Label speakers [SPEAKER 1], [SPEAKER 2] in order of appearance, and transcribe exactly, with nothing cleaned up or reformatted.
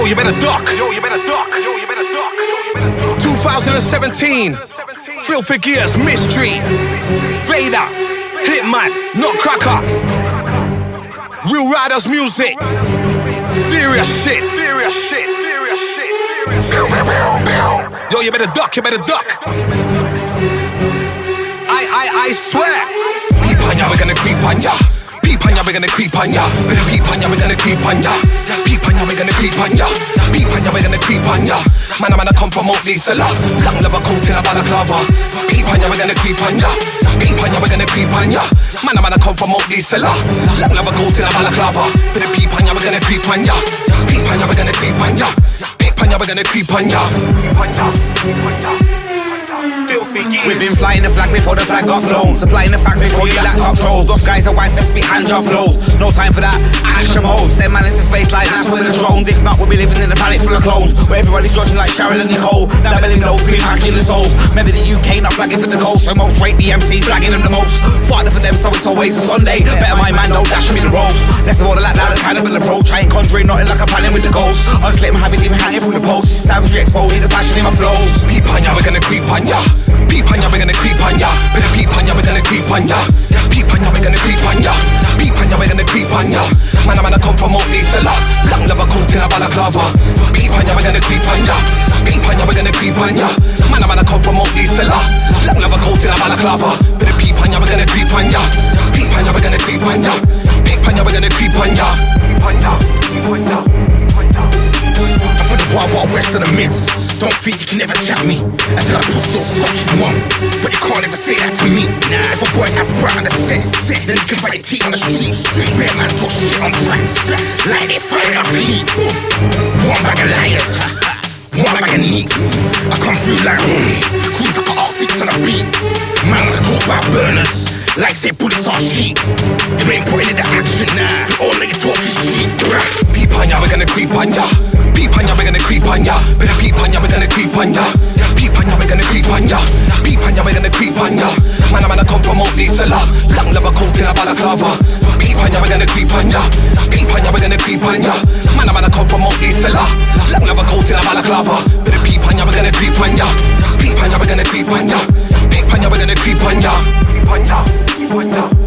[SPEAKER 1] Yo, you better duck.
[SPEAKER 2] Yo, you better duck. Yo, you better duck. Yo, you better duck.
[SPEAKER 1] twenty seventeen, Filthy Gears, Mystery, Vader, Hitman, Nutcracker, Real Riders Music, serious shit.
[SPEAKER 2] Serious shit. Serious shit. Serious shit.
[SPEAKER 1] Yo, you better duck, you better duck. I, I, I swear. Peep on ya, we're gonna creep on ya. Peep on ya, we're gonna creep on ya. Peep on ya, we're gonna creep on ya. Peep on ya, we're gonna creep on ya. Peep on ya, we're gonna creep on ya. Man, I'm gonna come from Mount Lisa. Long leather coat in a balaclava. Peep on ya, we're gonna creep on ya. Peep on ya, we're gonna creep on ya. Man, I'm gonna come from Mount Lisa. Long leather coat in a balaclava. With a peep on ya, we're gonna creep on ya. Peep on ya, we're gonna creep on ya. Peep on ya, we're gonna creep on ya.
[SPEAKER 3] We've been flying the flag before the flag got flown, supplying the facts before you laptop trolls. Off guys are white, let's be hand job flows. No time for that action mode. Send man into space like NASA with the drones. If not, we'll be living in a planet full of clones, where everybody's judging like Sharon and Nicole. That belly low, green hacking the souls. Remember the U K not flagging for the coast, so most rate the M Cs flagging them the most. Father for them, so it's always a Sunday. Better my man, don't dash me the rolls. Less of all the like that kind of an approach. I ain't conjuring nothing like a planning with the ghosts. I just let him have it, leave him hanging from the post. Savagery exposed, the passion in my flows.
[SPEAKER 1] Peep on ya, we're gonna creep on ya. Peep on ya, we're gonna creep on ya. Peep on ya, we're gonna creep on ya. Peep on ya, we're gonna creep on ya. Peep on ya, we're gonna creep on ya. Man, I'm gonna come from Mount Lisa. Long leather coat in a balaclava. Peep on ya, we're gonna creep on ya. Peep on ya, we're gonna creep on ya. Man, I'm gonna come from Mount Lisa. Long leather coat in a balaclava. With a peep on ya, we're gonna creep on ya. Peep on ya, we're gonna creep on ya. Peep on ya, we're gonna creep on ya. Peep on ya, peep on ya.
[SPEAKER 4] I'm from the wild, wild west of the mids. Don't think you can never chat me until I push your suck his mum. But you can't ever say that to me. Nah. If a boy has bright on the set, then you can find your teeth on the streets. Bear man talk shit on tracks, like they firing off leads. One bag of liars, one bag of neeks. I come through like hmm, cruise like an R six on a beat. Man wanna talk about burners, like say bullets are sheep. You ain't putting in the action, nah. All of your talk is cheap.
[SPEAKER 1] Peep on ya, we're gonna creep on ya. Peep on ya, we're gonna creep on ya. Peep on ya, we're gonna creep on ya. Peep on ya, we're gonna creep on ya. Peep on ya, we're gonna creep on ya. Man, I'm gonna come from Mount Lisa. Long leather coat in a balaclava. Peep on ya, we're gonna creep on ya. Peep on ya, we're gonna creep on ya. Man, I'm gonna come from Mount Lisa. Long leather coat in a balaclava. With a peep on ya, we're gonna creep on ya. Peep on ya, we're gonna creep on ya. Peep on ya, we're gonna creep on ya. Peep on ya, peep on ya.